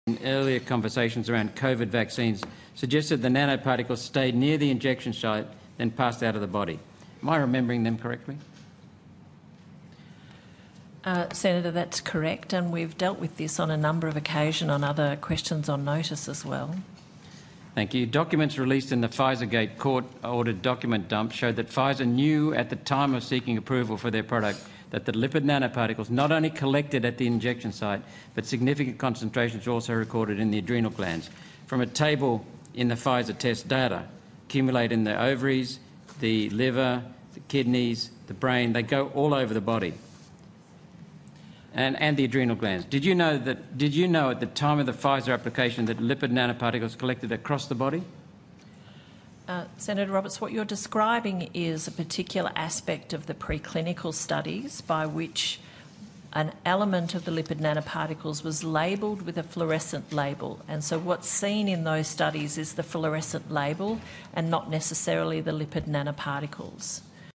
in earlier conversations around COVID vaccines suggested the nanoparticles stayed near the injection site, then passed out of the body. Am I remembering them correctly? Senator, that's correct, and we've dealt with this on a number of occasions on other questions on notice as well. Thank you. Documents released in the Pfizergate court-ordered document dump showed that Pfizer knew at the time of seeking approval for their product that the lipid nanoparticles not only collected at the injection site, but significant concentrations were also recorded in the adrenal glands. From a table in the Pfizer test data, accumulate in the ovaries, the liver, the kidneys, the brain, they go all over the body. And the adrenal glands. Did you know at the time of the Pfizer application that lipid nanoparticles collected across the body? Senator Roberts, what you're describing is a particular aspect of the preclinical studies by which an element of the lipid nanoparticles was labelled with a fluorescent label. And so what's seen in those studies is the fluorescent label and not necessarily the lipid nanoparticles.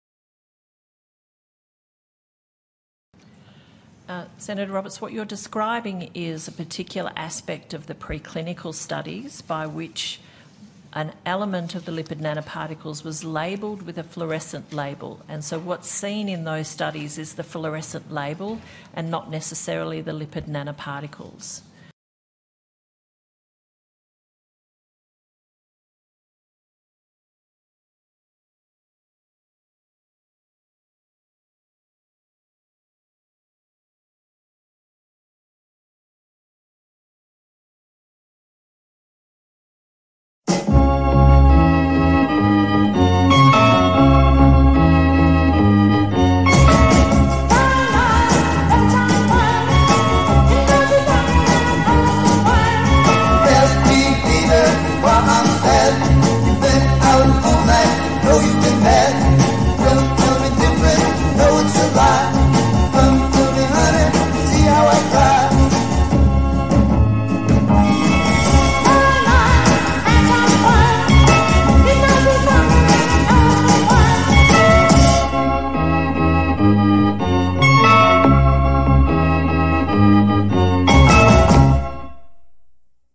Senator Roberts, what you're describing is a particular aspect of the preclinical studies by which an element of the lipid nanoparticles was labelled with a fluorescent label. And so what's seen in those studies is the fluorescent label and not necessarily the lipid nanoparticles.